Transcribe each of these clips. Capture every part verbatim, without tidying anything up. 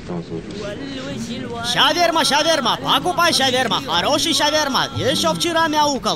Шаверма, шаверма, покупай шаверма, хороший шаверма, еще вчера мяукал.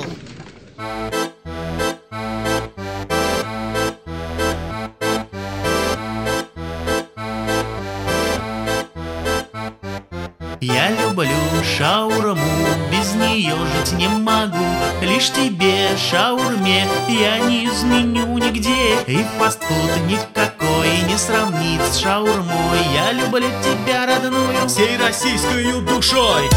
Я люблю шаурму, без нее жить не могу. Лишь тебе, шаурме, я не изменю нигде. И фастфуд никакой не сравнит с шаурмой. Я люблю тебя, родную, всей российской душой.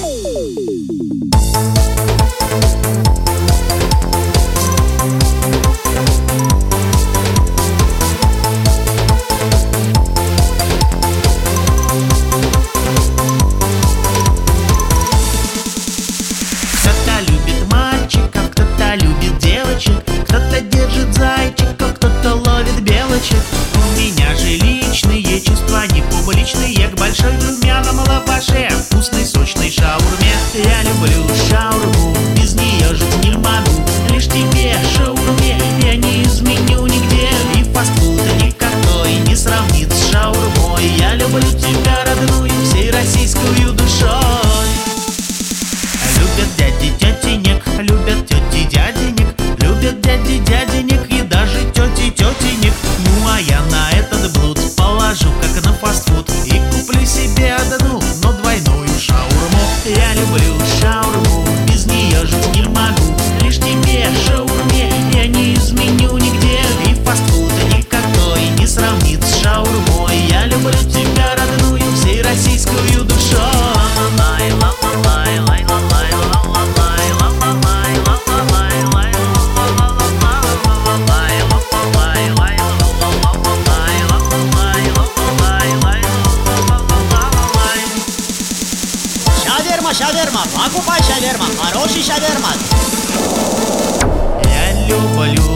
Кто-то держит зайчиков, кто-то ловит белочек. У меня же личные чувства, не публичные. К большой румяном лаваше, вкусной сочной шаурме. Я люблю шаурму, без нее жить не могу. Лишь тебе, шаурме, я не изменю нигде. И фастфуд никакой не сравнит с шаурмой. Я люблю тебя, родную, всей российскую душой. Любят дяди, тетенек, любят тети, дяденек. Любят дяди, дяденек и даже тети, тетенек. Ну а я на этот блуд положу, как на фастфуд, и куплю себе одну, но двойную шаурму. Я люблю шаурму, без нее жить не могу. Лишь тебе, шаурме, я не изменю нигде. И фастфуд никакой не сравнит с шаурмой. Я люблю тебя, родную, всей российскую душой. Шаверма, покупай шаверма, хороший шаверма. Я люблю